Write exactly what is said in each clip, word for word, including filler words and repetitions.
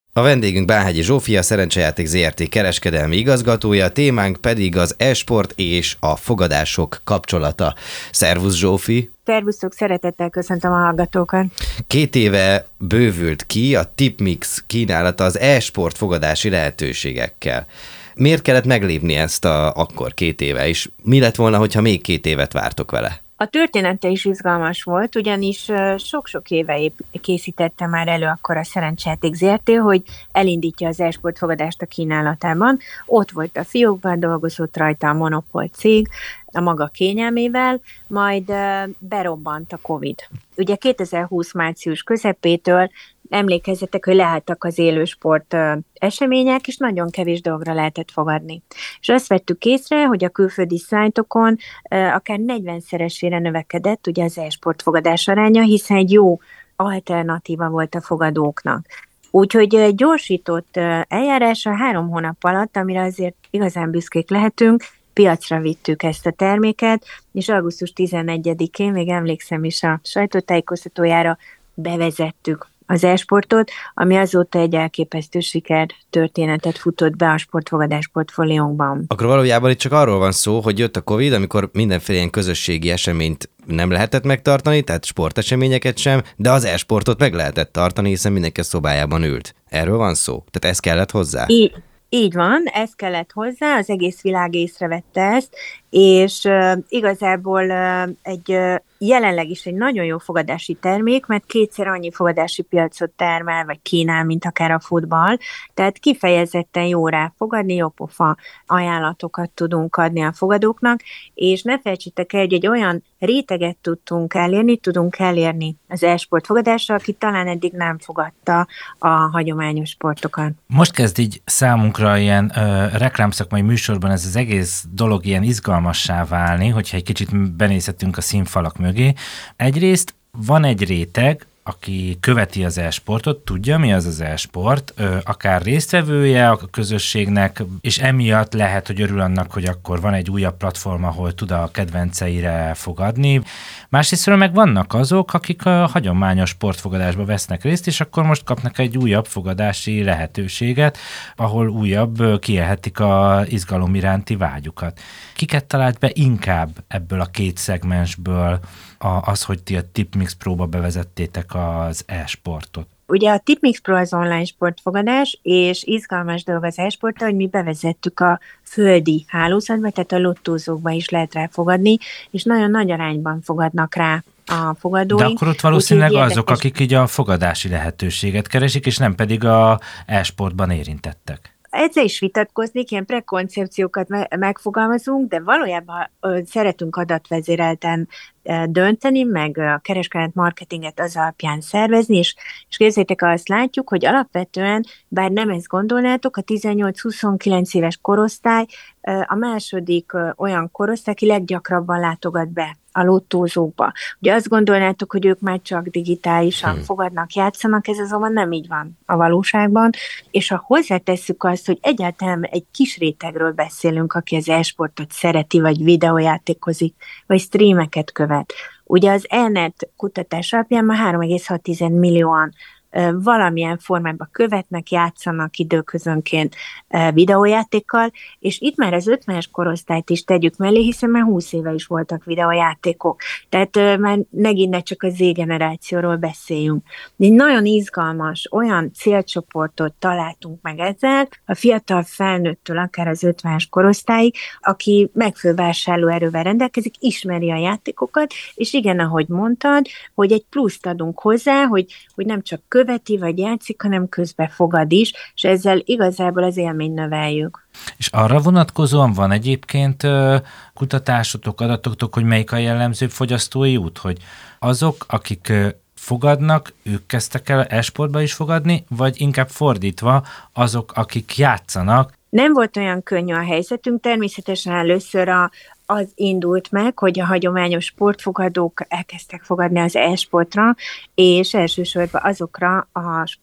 A vendégünk Bánhegyi Zsófia, a Szerencsejáték zé er té kereskedelmi igazgatója, témánk pedig az e-sport és a fogadások kapcsolata. Szervusz Zsófi! Szervusztok, szeretettel köszöntöm a hallgatókat! Két éve bővült ki a Tipmix kínálata az e-sport fogadási lehetőségekkel. Miért kellett meglépni ezt a, akkor két éve, és mi lett volna, hogyha még két évet vártok vele? A története is izgalmas volt, ugyanis sok-sok éve készítette már elő akkor a Szerencsejáték zé er té, hogy elindítja az e-sport fogadást a kínálatában. Ott volt a fiókban, dolgozott rajta a monopól cég, a maga kényelmével, majd berobbant a Covid. Ugye kétezer-húsz március közepétől emlékezzetek, hogy leálltak az élősport események, és nagyon kevés dologra lehetett fogadni. És azt vettük észre, hogy a külföldi szájtokon akár negyvenszeresére növekedett ugye az e-sport fogadás aránya, hiszen egy jó alternatíva volt a fogadóknak. Úgyhogy gyorsított eljárásra három hónap alatt, amire azért igazán büszkék lehetünk, piacra vittük ezt a terméket, és augusztus tizenegyedikén, még emlékszem is a sajtótájékoztatójára, bevezettük az e-sportot, ami azóta egy elképesztő siker történetet futott be a sportfogadás portfóliónkban. Akkor valójában itt csak arról van szó, hogy jött a Covid, amikor mindenféle ilyen közösségi eseményt nem lehetett megtartani, tehát sporteseményeket sem, de az e-sportot meg lehetett tartani, hiszen mindenki a szobájában ült. Erről van szó? Tehát ez kellett hozzá? I- Így van, ez kellett hozzá, az egész világ észrevette ezt, és uh, igazából uh, egy uh, jelenleg is egy nagyon jó fogadási termék, mert kétszer annyi fogadási piacot termel, vagy kínál, mint akár a futball, tehát kifejezetten jó rá fogadni, jó pofa ajánlatokat tudunk adni a fogadóknak, és ne felejtsétek el, hogy egy olyan réteget tudtunk elérni, tudunk elérni az e-sport fogadással, aki talán eddig nem fogadta a hagyományos sportokat. Most kezd így számunkra ilyen ö, reklámszakmai műsorban ez az egész dolog ilyen izgalmassá válni, hogyha egy kicsit benézhetünk a színfalak mögé. Egyrészt van egy réteg, aki követi az e-sportot, tudja, mi az az e-sport, akár résztvevője a közösségnek, és emiatt lehet, hogy örül annak, hogy akkor van egy újabb platform, ahol tud a kedvenceire fogadni. Másrésztről meg vannak azok, akik a hagyományos sportfogadásba vesznek részt, és akkor most kapnak egy újabb fogadási lehetőséget, ahol újabb kiélhetik az izgalom iránti vágyukat. Kiket talált be inkább ebből a két szegmensből az, hogy ti a Tipmix Pro-ba bevezettétek az e-sportot? Ugye a Tipmix Pro az online sportfogadás, és izgalmas dolog az e-sporttal, hogy mi bevezettük a földi hálózatba, tehát a lottózókba is lehet rá fogadni, és nagyon nagy arányban fogadnak rá a fogadóink. De akkor ott valószínűleg azok, érdekes... akik így a fogadási lehetőséget keresik, és nem pedig a e-sportban érintettek. Ezzel is vitatkoznék, ilyen prekoncepciókat me- megfogalmazunk, de valójában ö, szeretünk adatvezérelten ö, dönteni, meg a kereskedelmi marketinget az alapján szervezni, és, és képzeljétek, azt látjuk, hogy alapvetően, bár nem ezt gondolnátok, a tizennyolc-huszonkilenc éves korosztály ö, a második ö, olyan korosztály, aki leggyakrabban látogat be a lottózókba. Ugye azt gondolnátok, hogy ők már csak digitálisan hmm. fogadnak, játszanak, ez azonban nem így van a valóságban, és ha hozzátesszük azt, hogy egyáltalán egy kis rétegről beszélünk, aki az e-sportot szereti, vagy videójátékozik, vagy streameket követ. Ugye az e-net kutatás alapján már három egész hat millióan valamilyen formában követnek, játszanak időközönként videójátékkal, és itt már az ötvenes korosztályt is tegyük mellé, hiszen már húsz éve is voltak videójátékok. Tehát már megint ne csak a Z-generációról beszéljünk. Egy nagyon izgalmas, olyan célcsoportot találtunk meg ezzel, a fiatal felnőttől akár az ötvenes korosztályig, aki megfelelő vásárlóerővel rendelkezik, ismeri a játékokat, és igen, ahogy mondtad, hogy egy pluszt adunk hozzá, hogy, hogy nem csak követi vagy játszik, hanem közbe fogad is, és ezzel igazából az élményt növeljük. És arra vonatkozóan van egyébként kutatásotok, adatotok, hogy melyik a jellemzőbb fogyasztói út, hogy azok, akik fogadnak, ők kezdtek el e-sportba is fogadni, vagy inkább fordítva azok, akik játszanak? Nem volt olyan könnyű a helyzetünk, természetesen először a az indult meg, hogy a hagyományos sportfogadók elkezdtek fogadni az e-sportra, és elsősorban azokra a sport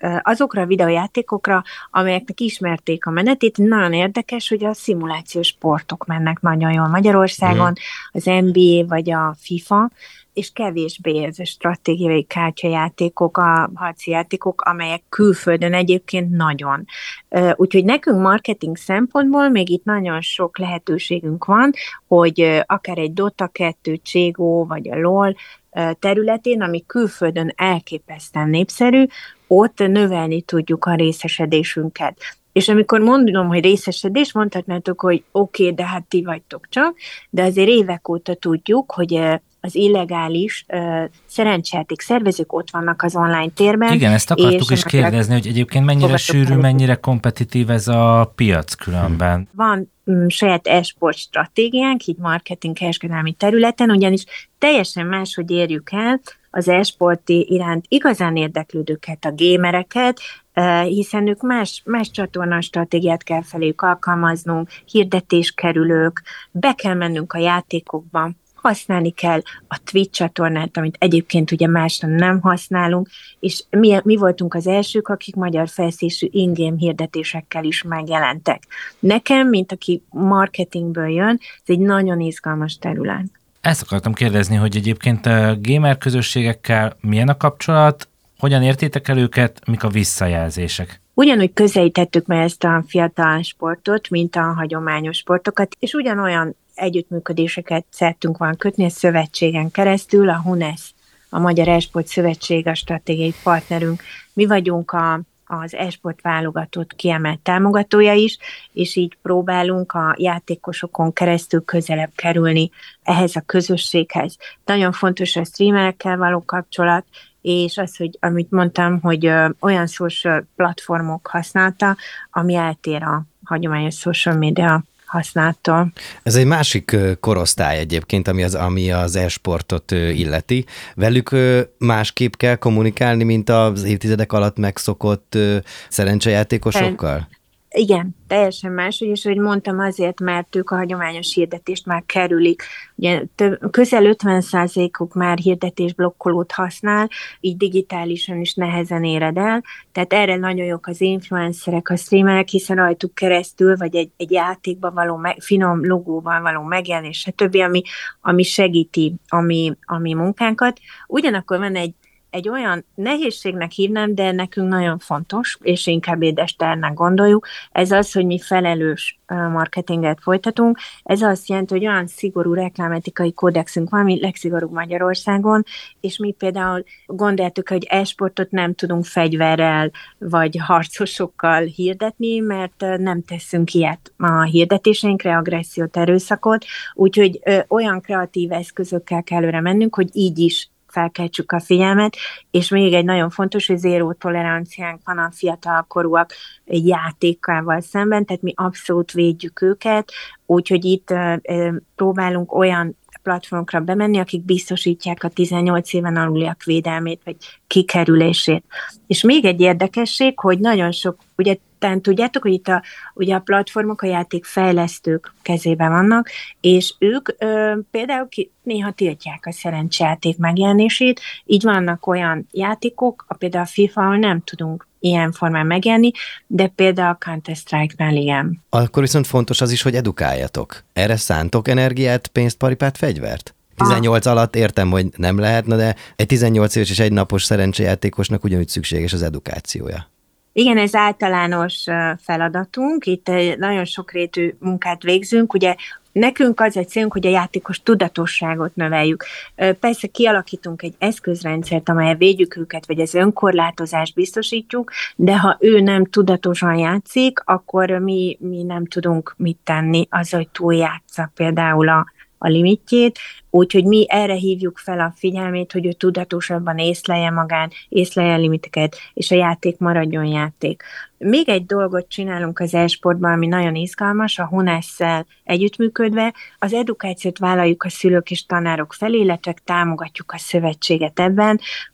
azokra a videójátékokra, amelyeknek ismerték a menetét. Nagyon érdekes, hogy a szimulációs sportok mennek nagyon jól Magyarországon, mm. az en bé á vagy a FIFA, és kevésbé ez a stratégiai kártyajátékok, a harci játékok, amelyek külföldön egyébként nagyon. Úgyhogy nekünk marketing szempontból még itt nagyon sok lehetőségünk van, hogy akár egy Dota kettő, Cségó vagy a LOL területén, ami külföldön elképesztően népszerű, ott növelni tudjuk a részesedésünket. És amikor mondom, hogy részesedés, mondhatnátok, hogy oké, okay, de hát ti vagytok csak, de azért évek óta tudjuk, hogy az illegális uh, szerencsejáték szervezők ott vannak az online térben. Igen, ezt akartuk is kérdezni, hogy egyébként mennyire sűrű, mennyire kompetitív ez a piac különben. Van um, saját e-sport stratégiánk, így marketing kereskedelmi területen, ugyanis teljesen máshogy érjük el az e-sport iránt igazán érdeklődőket, a gémereket, hiszen ők más, más csatorna stratégiát kell feléjük alkalmaznunk, hirdetéskerülők, be kell mennünk a játékokba, használni kell a Twitch csatornát, amit egyébként ugye másra nem használunk, és mi, mi voltunk az elsők, akik magyar felszésű in-game hirdetésekkel is megjelentek. Nekem, mint aki marketingből jön, ez egy nagyon izgalmas terület. Ezt akartam kérdezni, hogy egyébként a gamer közösségekkel milyen a kapcsolat, hogyan értétek el őket, mik a visszajelzések? Ugyanúgy közelítettük meg ezt a fiatal sportot, mint a hagyományos sportokat, és ugyanolyan együttműködéseket szerettünk volna kötni a szövetségen keresztül, a HUNESZ, a Magyar E-sport Szövetség, a stratégiai partnerünk. Mi vagyunk a, az e-sport válogatott kiemelt támogatója is, és így próbálunk a játékosokon keresztül közelebb kerülni ehhez a közösséghez. Nagyon fontos a streamerekkel való kapcsolat, és az, hogy amit mondtam, hogy ö, olyan social platformok használta, ami eltér a hagyományos social media használattól. Ez egy másik korosztály egyébként, ami az, ami az e-sportot illeti. Velük másképp kell kommunikálni, mint az évtizedek alatt megszokott szerencsejátékosokkal? Igen, teljesen más, és hogy mondtam azért, mert ők a hagyományos hirdetést már kerülik. Ugye több, közel ötven százalékuk már hirdetésblokkolót használ, így digitálisan is nehezen éred el, tehát erre nagyon jók az influencerek, a streamerek, hiszen rajtuk keresztül, vagy egy, egy játékban való, me, finom logóban való megjelenés, stb., ami, ami segíti a mi, a mi munkánkat. Ugyanakkor van egy egy olyan nehézségnek hívnám, de nekünk nagyon fontos, és inkább édestárnak gondoljuk, ez az, hogy mi felelős marketinget folytatunk. Ez azt jelenti, hogy olyan szigorú reklámetikai kódexünk van, ami legszigorúbb Magyarországon, és mi például gondoltuk, hogy e-sportot nem tudunk fegyverrel vagy harcosokkal hirdetni, mert nem teszünk ilyet a hirdetéseinkre, agressziót, erőszakot, úgyhogy ö, olyan kreatív eszközökkel kell előre mennünk, hogy így is felkeltsük a figyelmet, és még egy nagyon fontos, hogy zéró toleranciánk van a fiatalkorúak játékával szemben, tehát mi abszolút védjük őket, úgyhogy itt uh, uh, próbálunk olyan platformokra bemenni, akik biztosítják a tizennyolc éven aluliak védelmét, vagy kikerülését. És még egy érdekesség, hogy nagyon sok, ugye talán tudjátok, hogy itt a, ugye a platformok a játékfejlesztők kezében vannak, és ők ö, például ki, néha tiltják a szerencsejáték megjelenését, így vannak olyan játékok, a például a FIFA, ahol nem tudunk ilyen formán megjelenni, de például a Counter-Strike-nál igen. Akkor viszont fontos az is, hogy edukáljatok. Erre szántok energiát, pénzt, paripát, fegyvert? tizennyolc ah. alatt értem, hogy nem lehetne, de egy tizennyolc éves és egy napos szerencsejátékosnak ugyanúgy szükséges az edukációja. Igen, ez általános feladatunk, itt nagyon sokrétű munkát végzünk, ugye nekünk az egy célunk, hogy a játékos tudatosságot növeljük. Persze kialakítunk egy eszközrendszert, amelyen védjük őket, vagy az önkorlátozást biztosítjuk, de ha ő nem tudatosan játszik, akkor mi, mi nem tudunk mit tenni azzal, hogy túljátsza például a, a limitjét, úgyhogy mi erre hívjuk fel a figyelmét, hogy ő tudatosabban észlelje magán, észlelje a limiteket, és a játék maradjon játék. Még egy dolgot csinálunk az e-sportban, ami nagyon izgalmas, a HUNESZ-szel együttműködve, az edukációt vállaljuk a szülők és tanárok felé, illetve támogatjuk a szövetséget ebben,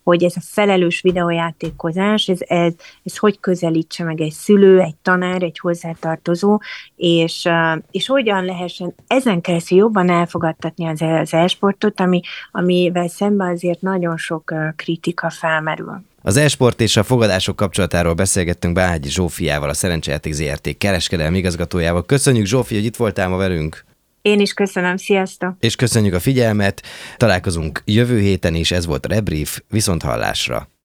hogy ez a felelős videójátékozás, ez, ez, ez hogy közelítse meg egy szülő, egy tanár, egy hozzátartozó, és, és hogyan lehessen ezen keresztül jobban elfogadtatni az, az e-sportot, ami, amivel szemben azért nagyon sok kritika felmerül. Az e-sport és a fogadások kapcsolatáról beszélgettünk Bágyi Zsófiával, a Szerencsejáték zé er té kereskedelmi igazgatójával. Köszönjük, Zsófi, hogy itt voltál ma velünk. Én is köszönöm, sziasztok! És köszönjük a figyelmet, találkozunk jövő héten is, ez volt a Rebrief, viszont hallásra.